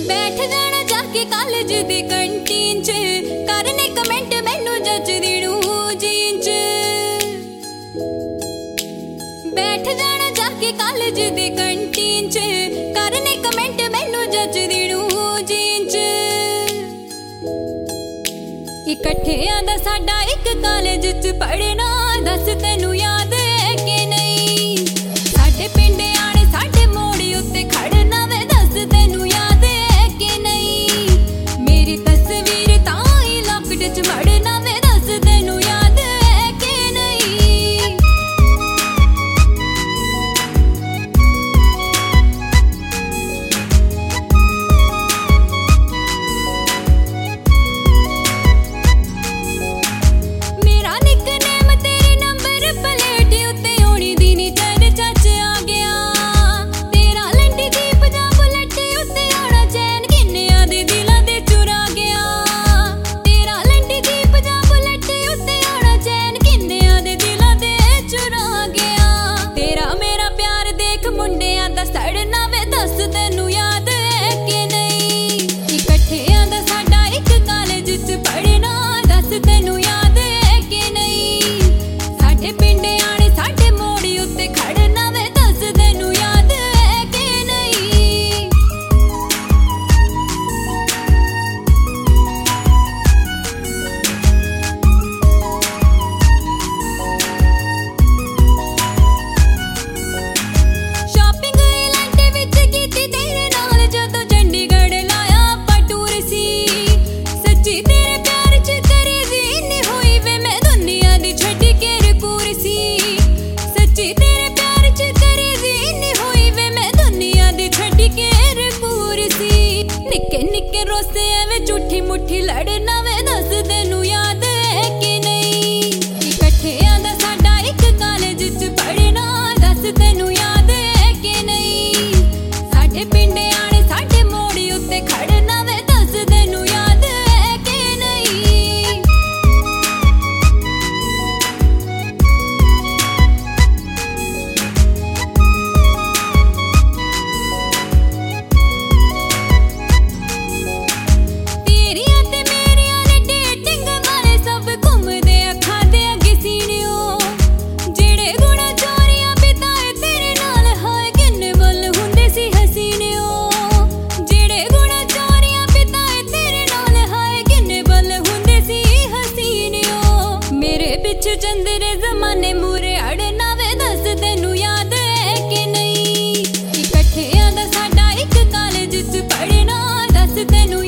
बैठ जाना जाके कॉलेज दी कैंटीन च, करने कमेंट मैनू जचदी जीन च। बैठ जाना जाके कॉलेज दी कैंटीन च, करने कमेंट मैनू जचदी जीन च। इकट्ठियां दा साडा एक कॉलेज च पढ़ना, दस तैनू याद है कि नहीं? साडे पिंड आने साडे मोड़ी उत्ते खड़ना वे, दस तैनू याद है कि नहीं? मेरी तस्वीर ताई लॉकेट च मड़ना वे, दस तैनू याद है कि नहीं? मेरा निकनेम तेरे नंबर प्लेट उत्ते होनी दी नी चर्चा च आ गया। तेरा लंडी दीप दा बुलेट उत्ते आना चैन किन्नियां दे दिलां दे चुरा गया। तेरा लंडी दीप दा बुलेट उत्ते आना चैन किन्नियां दे दिलां दे चुरा गया। तेरा मेरा प्यार देख मुंडियां दा सड़ना वे, दस तैनू याद है कि नहीं? इकट्ठियां दा साडा एक कॉलेज च पढ़ना, दस तैनू याद है कि नहीं? साडे पिंड आने साडे मोड़ी उत्ते खड़ना वे, दस तैनू याद है कि नहीं? शॉपिंग इलांटे विच कीती तेरे नाल जदों चंडीगढ़ लाया आपां टूर सी। सच्ची तेरे प्यार च करेजी इन्नी होई वे, मैं दुनिया दी छड्ड के रकूर सी। सच्ची तेरे प्यार च करेजी इन्नी होई वे, मैं दुनिया दी छड्ड के रकूर सी। निक्के निक्के रोसे एवें झूठी मुट्ठी लड़ना वे, दस तैनू याद है कि नहीं? इकट्ठियां दा साडा एक कॉलेज च पढ़ना, दस तैनू याद है कि नहीं? साडे पिंड आने साडे मोड़ी उत्ते खड़ना वे, दस तैनू याद है कि नहीं? तेरियां ते मेरियां ने डेटिंग वाले सब घूमदे अखां दे अगे सीनियो। जेड़े गुण चोरियां बिताए तेरे नाल, हाय किन्ने बल हुंदे सी हसीनियो। जेड़े गुण चोरियां बिताए तेरे नाल, हाय किन्ने बल हुंदे सी हसीनियो। मेरे पिछ चंदरे जमाने मूरे अड़ना वे, दस तैनू याद है कि नहीं? इकट्ठियां दा साडा एक कॉलेज च पढ़ना, दस तैनू